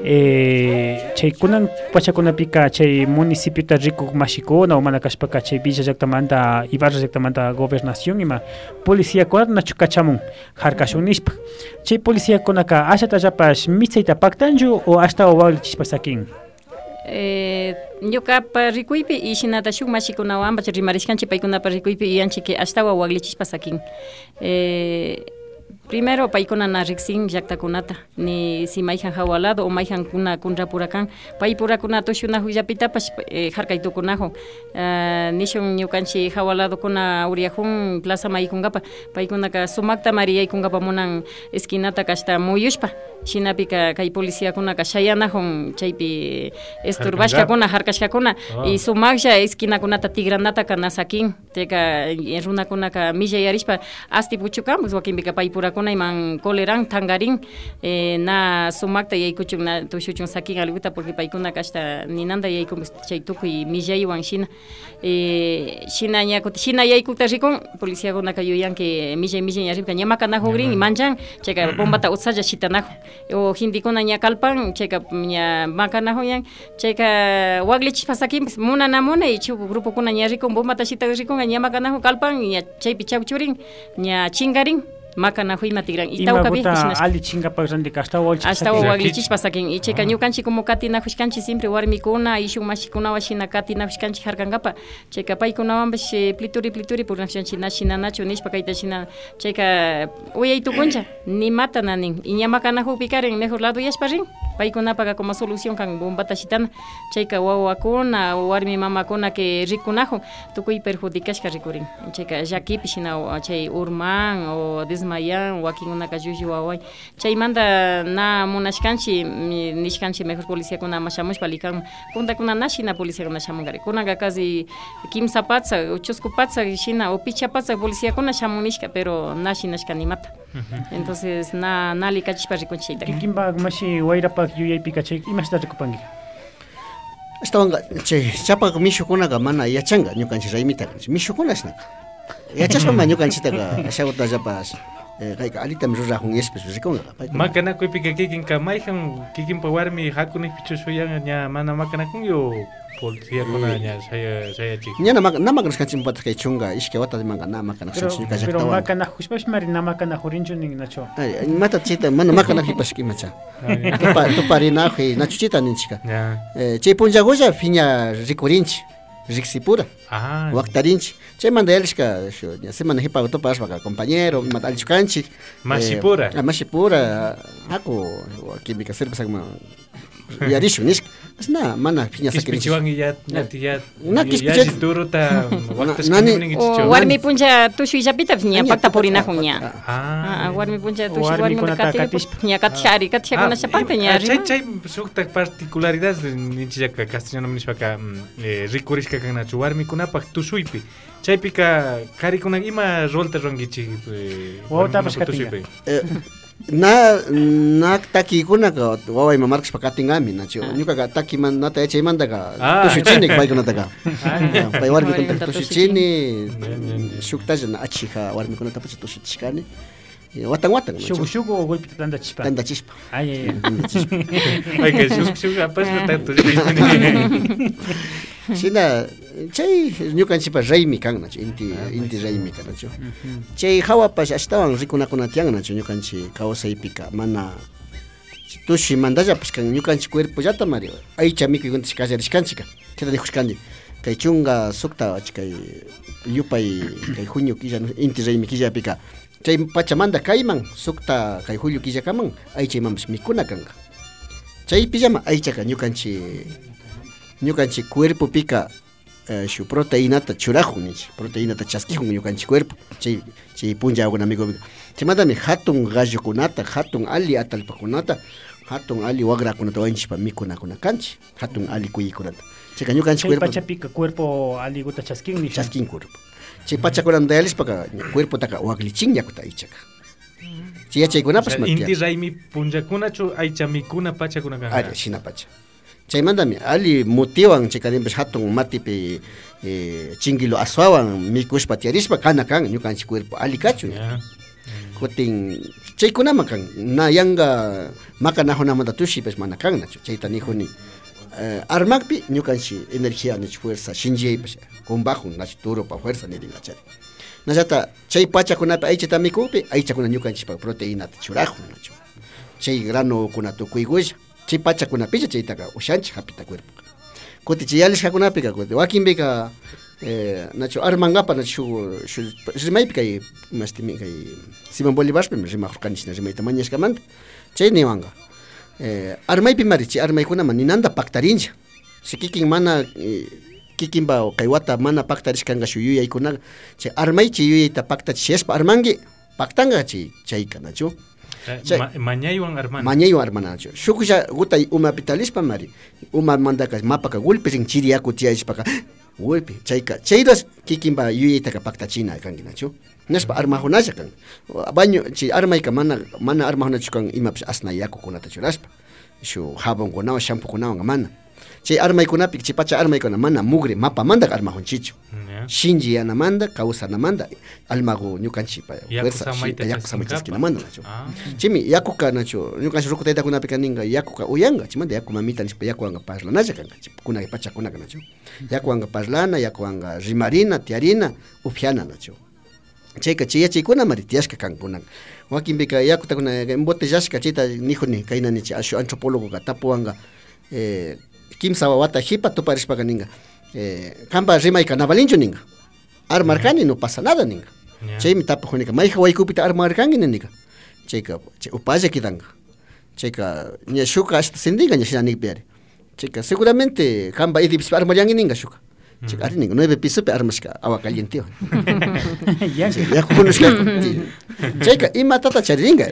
D: chay kunan pachakunapika chay municipio ta riku mashikuna o manakashpaka chay villa llaktamanta ibarra llaktamanta gobernación ima policía kunata nachu kachamun harkashun nishpa chay policía kunaka ashata llapash mitsayta paktanchu o hasta owawlichispa sakin
F: ñuqapa rikuypi y shinata shuk mashikunawanpas rimarishkanchik paykunapa rikuypi yanchik ashtawa waqlichispa sakin primero paykuna na riqsin llaqtakunata ni si mayjan hawalado o mayjan kuna kunrapurakan pay purakuna tushunaq willapitapash harkaytukunajun nishun ñukanchik hawaladokuna uriajun plaza maykunkapa paykunaka sumakta mariyaykunkapa munan esquinata kashta muyushpa shinapika kay policiakunaka shayanajun chaypi esturbashkakuna harkashkakuna y sumaklla esquinakunata tigranata kanasakin teka runakunaka millayarishpa asti puchukamus wakinpika paypurakuna iman coleran tangarin na sumakta yaykuchun na tushuchun sakin alguta porque paykuna kashta ninanda yaykumus chay tukuy millaywan shina shina ñakuti shina yaykuta rikun policiakunaka yuyanki millay ñaripka ñamakanajugrin manchan chayka bombata utsalla shitanajun o hindikuna ñakalpan chayka ña makanajuyan chayka waglichishpa sakin munanamuna y chu grupokuna ñarikun bombata shita rikun ñamakanaju kalpan ña chaypi chawchurin ña chingarin makanajuyma tigran itawkapi
D: ali chingapak randika
F: hasta waglichishpa sakin y chayka ñukanchik como katinajushkanchik siempre warmikuna ishun mashikunawan shina katinajushkanchik harkankapa chayka paykunawanpish plituri purnashkanchik nashinanachu nishpa kayta shina chayka uyaytukuncha nimata nanin y ñamakanajukpi karen mejor lado yashpa rin paykunapaka como solución kan bombata shitana chayka wawakuna warmi mamakuna que rikunajun tukuy perjudicashka rikurin chayka llakipi shina chay urman o desmayan wakinkunaka llullu waway chaymanta na munashkanchik nishkanchik mejor policiakuna ama shamushpa likan puntakuna na shina policiakuna shamunkari kunanka casi kimsa patsa o chusku patsa shina o picha patsa policiakuna shamunishka pero na shinashka nimata entonces na likachishpa rikunchik
D: kikinpak mashi wayrapak yuyaypika chay imashta rikupanki
I: estaban chay chapak mishukunaka mana yachanga ñukanchik raymita mishukuna ashnaka yachashpa ñukanchitaka ashawutallapas kayka alitam rurajun yashpis rikunqa
G: makanakuypika kikinka mayjan kikinpa warmi hakunaypi chushuyan ña mana makanakunyu policíakuna ña sayachik
I: ña namakanashkanchik pataq kay chunga ishkay watamanka namakanashkanchik ñuka llaqtawan
D: pero makanajushpash mari namakanajurinchu nin nacho
I: mata chita mana makanajipash imacha tuparinajuy nachu chita ninchika chay punllakulla phiña rikurinchik riksipura waktarinchik chaymanta yalishka semana hipaqa tupashpaqa compañero imata allichkanchik
G: mashipura
I: haku química cervezakman yarishun nishka asna mana phiña sakirinchik
G: turuta
F: warmi puncha tushuyllapita ña pakta purinajun ña warmi puncha tushuy warmikuna katishpa ña katishkunashapanta ña
G: chay sukta particularidades ninchillaka castellano nishpaka rikurishka kannachu warmikunapak tushuypi chaypika karikuna ima rolta rongichik
D: wawtapas katinga
I: na takikunaka waway mamarkashpa katingami nachu ñukaqa takimanata chaymantaka tushuchinik paykunataka pay warmikunata tushuchini shuktalla na achija warmikunatapacha tushuchishkani watan
D: shugu o golpita
I: tandachishpa shina chay ñukanchikpa raymi kan nachu inti raymi kan nachu chay hawapash ashtawan rikunakuna tiyan nachu ñukanchik kawsaypika mana tushuymantalla kan ñukanchik cuerpollata mari aycha mikuykuntash kallarishkanchika chayta nijushkani kay chunga sukta kay yupay kay junio killa inti raymi killapika chay pachamanta kayman sukta kay julio killakaman aychaymanpish mikuna kanqa chaypillama aychaka ñukanchik cuerpopika shu proteinata churajun ninchik proteinata chaskijun ñukanchik cuerpo chay punllawkuna mikupika chaymantami hatun gallokunata hatun ali atalpakunata hatun ali wagrakunata wañuchishpa mikunakuna kanchik hatun ali kuyaykunata chayka ñukanchik
D: cuerpo pachapika cuerpo aliguta chaskin
I: cuerpo chay pachakunamanta yalishpaka cuerpotaka waglichin yakuta aychaka chay yachaykunapas
G: inti raymi punllakunachu aycha mikuna pachakuna kanqa
I: shina pacha chaymantami ali mutiwan chaykarinpish hatun matipi chingilo aswawan mikushpa tiyarishpa kana kan ñukanchik cuerpo ali kachu kutin chaykunaman kan na yanga makanajunamanta tushipish mana kan nachu chayta nijuni armakpi ñukanchik energía nichu fuerza shinchiyaypish kumbajun nachu turupa fuerza niringachari nachata chay pachakunapi aychata mikupi aychakuna ñukanchikpa proteinata churajun nachu chay granokuna tukuykulla chay pachakunapicha chaytaqa ushanchik hapita cuerpo kuti chay yalishkakunapika kuti wakinpika nacho armangapa nacho rimaypi kay mastimi kay Simón Bolívarpi rimaqurqanchik rimayta mañashkamanta chay niwanga armaypi mari chay armaykunaman ninanta paktarincha si kikin mana kikinpa kay wata mana paktarishkanqa shu yuyaykunaqa chay armaychi yuyayta paktachishpa armanki paktanga chayka nachu
G: mañaywan armana
I: mañaywan armana nachu shuklla gutay umapi talispa mari uma mandaka mapaka gulpirin chiriyaku tiyayishpaka gulpi chayka chayras kikinpa yuyaytaka paktachina kanki nachu naspa armajunasha kan baño chi armayka mana armajunachu kan imapish asna yakukunata churaspa shu jabonkunawan shampookunawan mana chay armaykunapi chay pacha armaykuna mana mugre mapa manda armajunchichu shinji yanamanda kawsanamanda almagu ñukanchikpa fuerza yaku samaychaskinamanda nachu chimi yakuka nachu ñukanchik rukutaytakunapi kaninga yakuka uyanga chimanda yaku mamita nishpa yakuwanga parlanalla kanka kunaka pachakunaka nachu yakuwanga parlana yakuwanga rimarina tiarina upyana nachu chayka chayachaykuna mari tiyashka kankunaka wakinpika yakutakuna embotellashka chayta nijuni kaynani chay ashu antropólogoka tapuwanga kimsa wawata hipa tuparishpaka ninga kampa rimayka navalinchu ninga armarkani no pasa nada ninga chaymi tapujunika mayja waykupita armarkanki ninga chayka chay upalla kidanga chayka ña shuka hasta sindinga ña shinanipiyari chayka seguramente kampa edificio armarillanki ninga shuka chayka ari ninga 9 pisopi armashka agua calienteo chayka imatata chariringa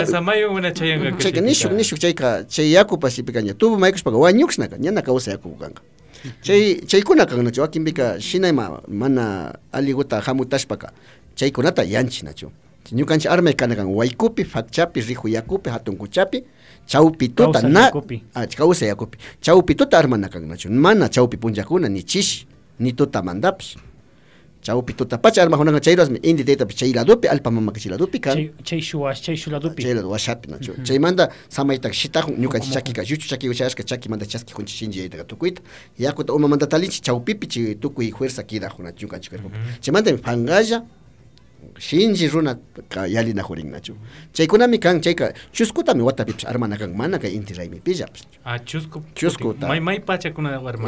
I: chayka nishuk chayka chay yakupashipika ña tubo maykushpaka wañukshnaka ñana kawsa yakuku kanka chaykuna kannachu wakinpika shinayma mana aliguta hamutashpaka chaykunata yanchi nachu ñukanchik armay kana kan waykupi fakchapi rihu yakupi hatun kuchapi chawpi tuta kawsa yakupi chawpi tuta armana kan nachu mana chawpi punchakuna ni chishi ni tuta mandapish chawpi tuta pacha armajunaka chayrasmi inti taytapi chay ladopi alpa mamaka chay ladopi kan
D: chay shuladopi
I: chay lado washapi nachu chaymanta samayta shitahun ñukanchik chakika lluchu chaki uchashka chakimanta chaskijunchik shinchiyaytaqa tukuyta yakuta umamanta talinchik chawpipi chay tukuy fuerza kidajuna ñukanchik cuerpopi chaymantami pangalla shinchi runa yalinajurin nachu chaykunami kan chayka chuskutami watapipish armana kan mana kay inti raymipilla chusku
G: may pachakuna armana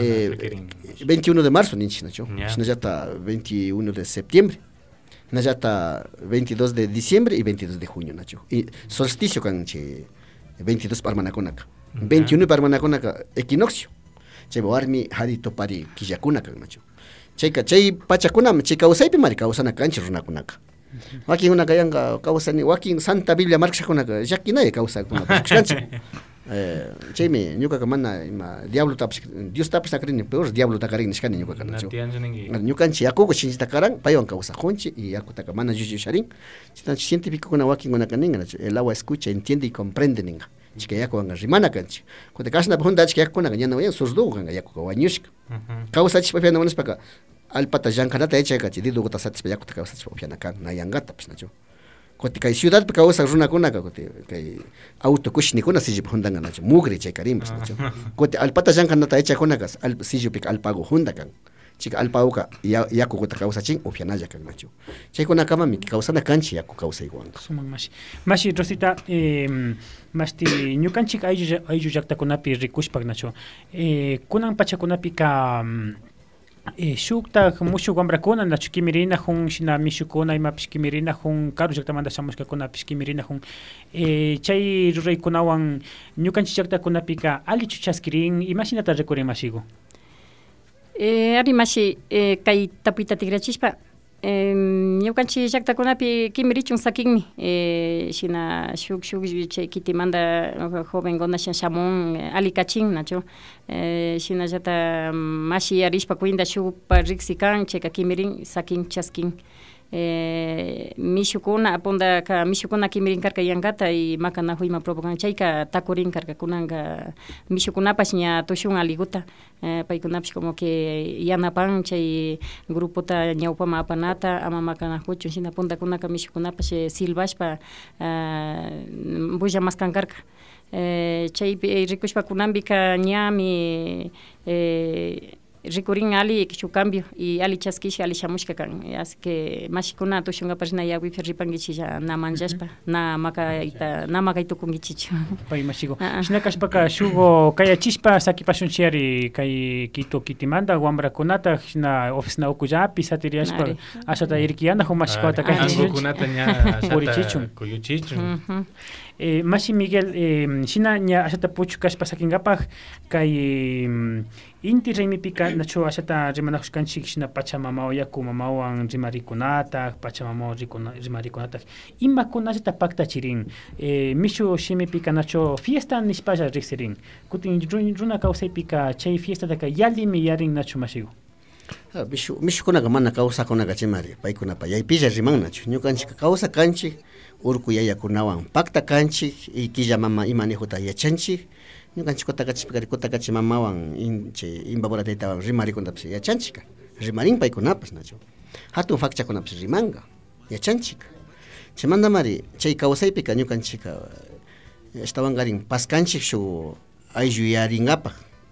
I: 21 de marzo ninchik nachu shinallata 21 de septiembre nallata 22 de diciembre y 22 de junio nachu y solsticio kan chay 22 armanakunaka 21 armanakunaka equinoccio chay warmi hari topari killakuna kan nachu chayka chay pachakunami chay kawsaypi mari kawsana kanchik runakunaka wakinkunaka yanka kawsani wakin Santa Biblia markashakunaka llakinay kawsakunaka kanchik chaymi ñukaka mana ima Dios tapish nakarini peor diablo takarin nishkani ñukaka nachu ñukanchik yakuku shinchita karan paywan kawsajunchik y yakutaka mana llulluyusharin chaytanchik científicokuna wakinkunaka ninga nachu el agua escucha entiende y comprende ninga chika yakuwanga rimana kanchik kutin kashnapi junta yakukunaka ñana wayan surduku kanka yakuka wañushka kawsachishpa upyana munashpaka alpata llankanata echayka chay didukuta satispa yakuta kawsachishpa upyana kan nayanqatapish nachu kutin kay ciudadpi kawsaq runakunaka kutin kay auto kushnikuna sillupi juntanqa nachu mugri chayka rinpas nachu kutin alpata llankanata echaykunaka sillupika alpagu junta kan chika alpawuka yakukuta kawsachin upyanalla kan nachu chaykunakamami kawsana kanchik yaku kawsaywanqa
D: mashi Rosita mashti ñukanchik ayllu llaqtakunapi rikushpak nachu kunan pachakunapika shukta mushuk wambrakuna nachu kimirinajun shina mishukuna imapish kimirinajun karu llaqtamanta shamushkakunapish kimirinajun chay ruraykunawan ñukanchik llaqtakunapika allichu chaskirin imashinata rikurin mashiku
F: ari mashi kay tapita tigrachishpa ñukanchik llaqtakunapi kimirichun sakinmi shina shuk chay kitimanta jovenkuna shamun alikachin nachu shinallata mashi arishpa kuinda shukpa riksikan chayka kimirin sakin chaskin mishukuna apunta ka mishukuna kimirin karka yankata y makana huyma provocan chayka takurin karka kunanka mishukunapash ña tushun aliguta paykunapish como que yanapan chay grupota ñawpama apanata ama makana huchun shina punta kunaka mishukunapash silbashpa bulla maskankarka chaypi rikushpa kunanpika ñami rikurin ali kichu cambio y ali chaskish ali shamushka kan así que mashikuna tushunga parina ya wifi ripangichi ya na manjashpa na maka itu kungichichu
D: pai mashigo shina kashpaka shugo kaya chispa saki pashunchiari kai kito kitimanda wambra kunata shina ofisna ukujapi satiriashpa ashata irkianda humashiko ta kai
G: kunata nya ashata kuyuchichu
D: Mashi Miguel shina nya ashata puchu kashpa sakingapaj kai inti reimipika nacho ashata rimanahushkanchik shina pachamamao yaku mamawan rimarikunata pachamamao rimarikunata imakuna ashata paktachirin mishu shimipika nacho fiesta nishpalla riksirin kutin runa kawsaypika chay fiesta taka yallimi yarin nacho mashigo
I: mishukunaqa mana kawsakunaqa chimari paykunapa yaypilla riman nacho ñukanchik kawsa kanchik urku yayakunawan pakta kanchik y killa mama imanejuta yachanchik ñukanchik kutakachi mamawan imbabura taytawan rimarikuntapas yachanchik rimarin paykunapas nacho hatun fakchakunapas rimanga yachanchik chaymandamari chay kawsaypika ñukanchika estawangarin paskanchik shu aylluyaringapaq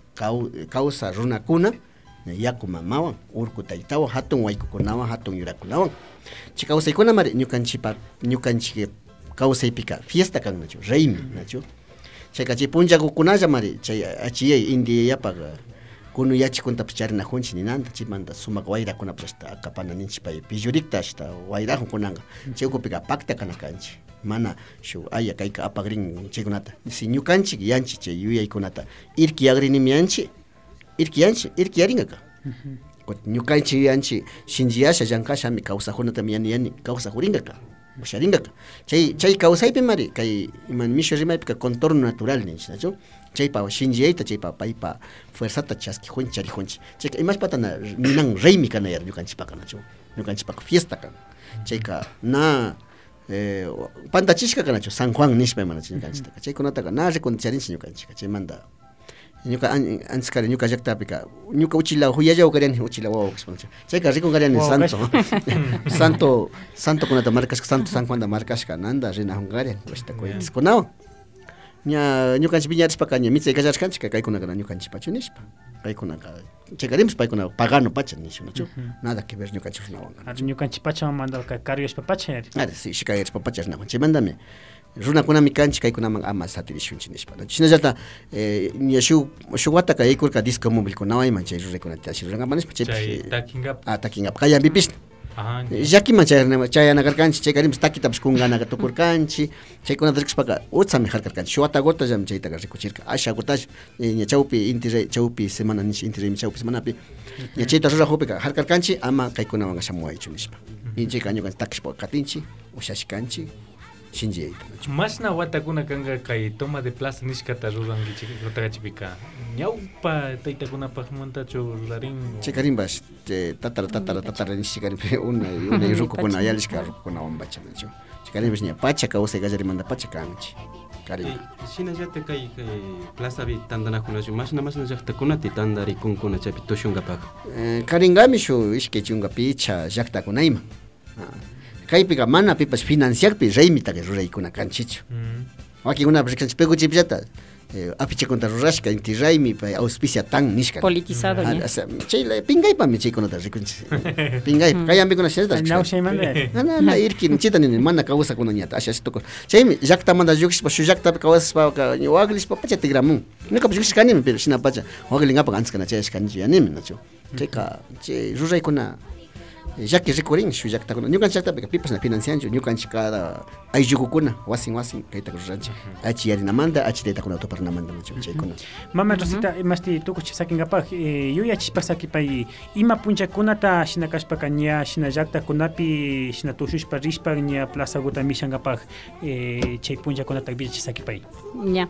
I: kawsa runakuna yaku mamawan urku taytawan hatun waykukunawan hatun yurakunawan chay kawsaykunamari ñukanchik kawsaypika fiesta kan nacho reymi nacho chayka chay punchakukunallamari chay achiyay indiyayapak kunuyachikuntapas charinajunchik ninanta chaymanta sumak wayrakunapas hasta akapana ninchik pay pillurikta hasta wayrajun kunanga chay ukupika pakta kana kanchik mana shu aya kayka apagrin chaykunata si ñukanchik yanchik chay yuyaykunata irki agrinimi yanchik irki yaringaka ñukanchik yanchik shinchiyasha llankashami kawsajunatami yani kawsajuringaka usharingaka chay kawsaypi mari kay mishu rimaypika contorno natural ninchik nacho chaypa shinchiyayta chaypa paypa fuerzata chaskijunchik charijunchik chayka imashpatana minan reymi kanayar ñukanchikpaka nacho ñukanchikpaka fiesta kan chayka na pantachishka nacho San Juan nishpa manacho ñukanchikta chaykunataqa na rikuncharinchik ñukanchika chaymanta ñuka anskari ñuka llaktapika ñuka uchila huyallaw kariani uchila wawapas chayka rikunqariani santo kunata markashka santo San Juan da markashka nanda rinahunqarian washta kuytiskunawan ña ñukanchik piñarishpaka ña mitzay kallarishkanchik kaykunaqa ñukanchikpachu nishpa kaykunaqa chayka rimus paykuna pagano pacha nishu nacho nada que ver ñukanchik runawan
D: ñukanchik pachamamanta karuyashpa pacha
I: sí shikayarishpa pacha rinawan chaymantami runakunami kanchik kaykunaman ama satirishunchik nishpa shinallata shuk wataka yaykurka disco móvil kunawayman chay ruraykunata rurangaman nishpa
G: chay
I: takingapa kayanpipish llakiman chayanakarkanchik chayka rimus takitapish kunganaka tukurkanchik chaykunata rikushpaka utsami harkarkanchik shuk wata gotallami chaytaqa rikuchirka asha gotash ña chawpi semana nish inti reymi chawpi semanapi ña chayta rurajupika harkarkanchik ama kaykunawan shamuwaychu nishpa chayka ñukanchik takishpa katinchik ushashkanchik
G: Masna watakuna kanga kay toma de plaza nishkata rurangichik rutagachipika ñawpa taytakunapaq montachu rurarin
I: chaykarinbash tatara nishikarinpi una rukukuna ayalishka rukukunawan bachanachu chaykarinbash ña pacha kawsay gallarimanta pacha kanchik karin
H: shinallata kay plazapi tandanakunachu masna llaqtakunati tandarikunkuna chaypi tushunkapak
I: karingami shu ishkay chunkapicha llaqtakunayman kaypika mana pipas financiarpi reymitaqa ruraykuna kanchichu wakinkunapas rikanchik pekuchipllata apichakunata rurashka inti raymi auspicia tan nishka
F: politizado
I: chay pinkaypami chaykunata rikunchik pinkaypa kayanpikuna shillata irki chaytani mana kawsakuna ñata ashashtukur chaymi llaqtamanta llukshpa shu llaqtapi kawsashpa waglishpa pacha tigramun ñukapas llukshkanimi pero shina pacha waglinkapak antzkana chayashkanchik yanimi nachu chayka chay ruraykuna llaki rikurin shu llaqtakuna ñukanchik llaqtapika pipas na financianchu ñukanchik kada ayllukukuna wasin kayta ruranchik achi yarinamanta achi taytakuna tuparinamanta chaykuna
D: mama Rosita masti tukuchip sakinkapaq yuyachishpa sakipay ima punchakunata shina kashpaka ña shina llaqtakunapi shina tushushpa rishpa ña plaza guta mishankapaq chay punchakunata villachish sakipay
F: ña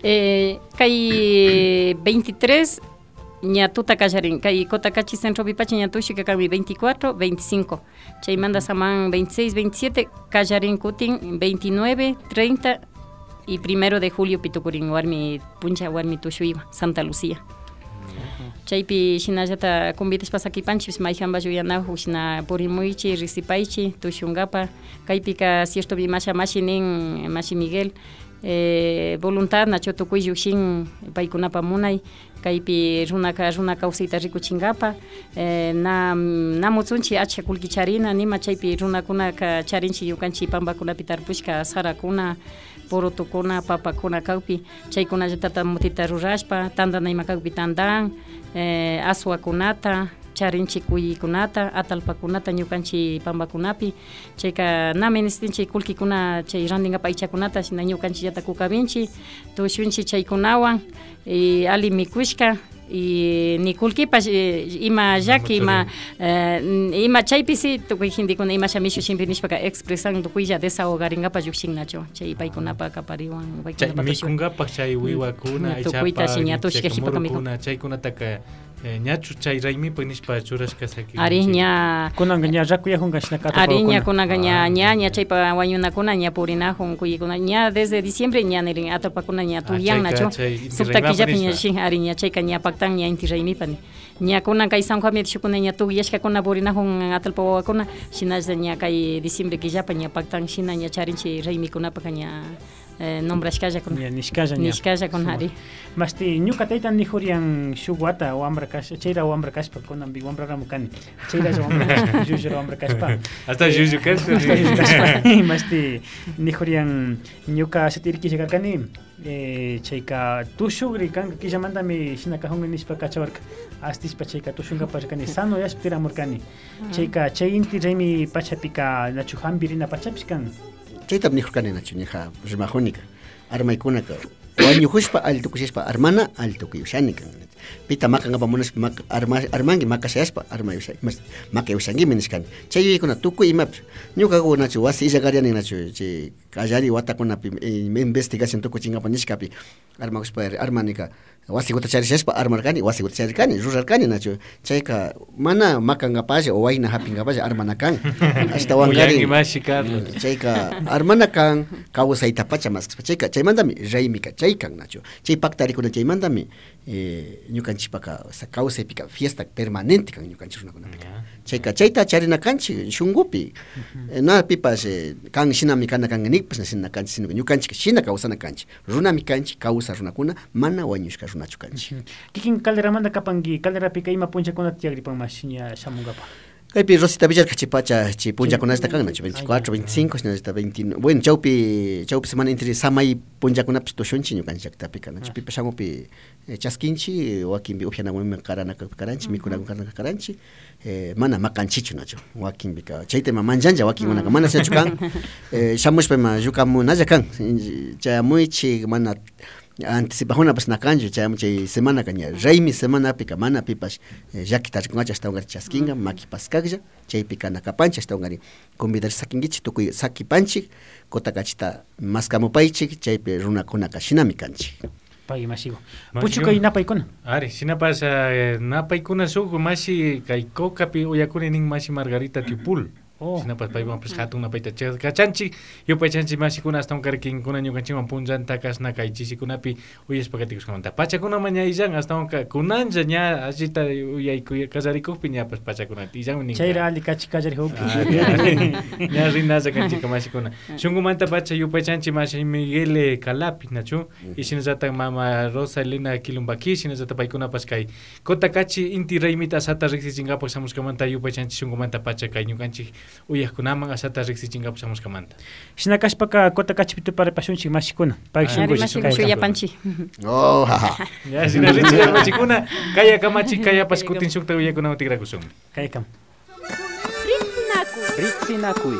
F: kay 23 ña tuta kallarin kay Kotakachi centro pipacha ña tushika kami 24 25 chaymanta saman 26 27 kallarin kutin 29 30 y 1 de julio pitukurin warmi puncha warmi tushuywa Santa Lucía chaypi shinallata convidashpa sakipanchis mayjamba lluyanahu shina purimuychi risipaychi tushungapa kaypika cierto masha mashinin mashi Miguel voluntad nacho tukuy llukshin paykunapa munay kaypi runa kawsayta rikuchinkapa na mutzunchik achka kullki charina nima chaypi runakunaka charinchik ñukanchik pambakunapi tarpushka sarakuna porotukuna papakuna kawpi chaykunallatata mutita rurashpa tandanayma kawpi tandan aswakunata charinchik kuykunata atalpakunata ñukanchik pambakunapi chayka nami nistinchik kullkikuna chay randinkapa aychakunata shina ñukanchikllata kukavinchik tushunchik chaykunawan ali mikushka y ni kullkipash ima llaki ima chaypisi tukuy hintikuna ima shamishu shimpi nishpaka expresan tukuylla desahogarinkapak llukshinnachu chay paykunapa kapariwan
G: mikunkapak chay wiwakuna
F: tukuyta shiñatushkashipaka mikuna
G: chaykunataka ñachu chay raymipak nishpa churashka saki
F: ari ña
D: kunanka ña rakuyajunka shinakata
F: ari ña kunanka ña chaypa wañunakuna ña purinajun kuykuna ña desde diciembre ña nirin atapakuna ña tuyannachu sukta killapi ña shin ari ña chayka ña paktan ña inti raymipani ña kunanka kay San Juan shukuna ña tuyashkakuna purinajun atalpa wawakuna shinalla ña kay diciembre killapa ña paktan shina ña charinchik raymikunapaka ña nombrashkalla kuna nishkalla kuna ari
D: masti ñuka taytan nijurian shuk wata wambra kash chayra wambra kashpa kunanpi wambraramu kani chayra wambra kashpa llullu wambra kashpa
G: hasta llullu kashpa
D: masti nijurian ñuka satirkish karkani chayka tushugri kanka killamantami shinakajunga nishpa kachawarka astispa chayka tushunkapak kani sano yashpa tiramurkani chayka chay inti raymi pachapika nachu hambirina pachapish kan
I: chaytam nijurkani nachu ñaja rimajunika armaykunaka wañujushpa altukushishpa armana altukuyushanika pita maqanqa munaspa armanki maqashayashpa maqayushangimi nishkani chay yuyaykuna tukuy imapish ñuqaqa nachu wasi illaqariani nachu chay kallari watakunapi investigación tukuchinqapa nishkapi armakushpa armanika wasikuta charishashpa armarkani wasikuta charirkani rurarkani nachu chayka mana maqanqapalla o wayna hapinqapalla armana kan ashtawankari chayka armana kan kawsayta pacha maskaspa chayka chaymantami raymika chaykan nachu chay paktarikuna chaymantami ñukanchikpaka kawsaypika fiesta permanente kan ñukanchik runakunapika chayka chayta charina kanchik shunqupi na pipas kan shinami kana kan nikpas shina kanchik sino ñukanchik shina kawsana kanchik runami kanchik kawsa runakuna mana wañushka runachu kanchik
D: kikin calderamanta kapanki calderapika ima punchakunata tiagripanmash ña shamunkapa
I: kaypi Rosita Villarca chipacha chi punchakunasta kan nachu 24, 25, hasta 29. Bueno, chawpi semana entre samay punchakunapish tushunchi ñukanchiktapi kanachu pipa shamupi chaskinchi wakinpi upyanamunmi karanakaranchi mikunakunaka karanchi mana maqanchichu nachu wakinpika chaytema manchanja wakinkunaka mana shachu kan shamushpama llukamunalla kan chayamuychik mana anticipajunapas nakanchu chay semana kaña raymi semanapika mana pipash llakitarkungacha ashtawanqari chaskinga makipaskaklla chaypika nakapanchik ashtawanqari convidar sakinkichik tukuy sakipanchik kotakachita maskamupaychik chaypi runakunaka shinami kanchik
D: pay masigo puchukay napaykuna
G: ari shinapas napaykuna suq mashi kay kokapi uyakuni nin mashi Margarita Tiupul shinapas paywan pues hatun napayta kachanchik yupaychanchik mashikuna ashtawan karkinkuna ñukanchikwan punllanta kasna kay chisikunapi uyashpa katikushkamanta pachakunaman ña illan ashtawan kunanlla ña allita uyaykuy kasarikukpi ña pues pachakunata illanmi ninka
D: chayra ali kachi kallarikukpi
G: ña rinalla kanchika mashikuna shunkumanta pacha yupaychanchik mashi Miguel Calapi nachu y shinallata mama Rosa Elena Quilumbaki shinallata paykunapas kay kotakachi inti raymita asata riksichinkapak shamushkamanta yupaychanchik shunkumanta pacha kay ñukanchik uyaqkunaman asata riksichinkapak shamushkamanta
D: shinakashpaka kotakachipita paripashunchik mashikuna
F: payshunkushik yapanchik
G: ya sina riksik mashikuna kaya kamachik kayapas kutin shukta uyakunawan tikrakusun
D: kayakam
C: Riksinakuy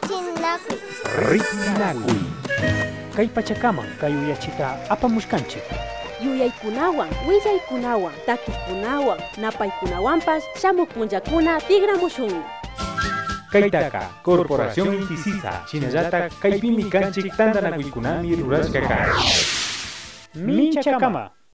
D: kay pachakaman kay uyachita apamushkanchik
C: yuyaykunawan willaykunawan takikunawan napaykunawanpas shamuk punllakuna tigramushunmi
G: Kaytaka Corporación Intisisa Shinallata kaypimi kanchik tandanakuykunami rurashkaka
D: Minchakama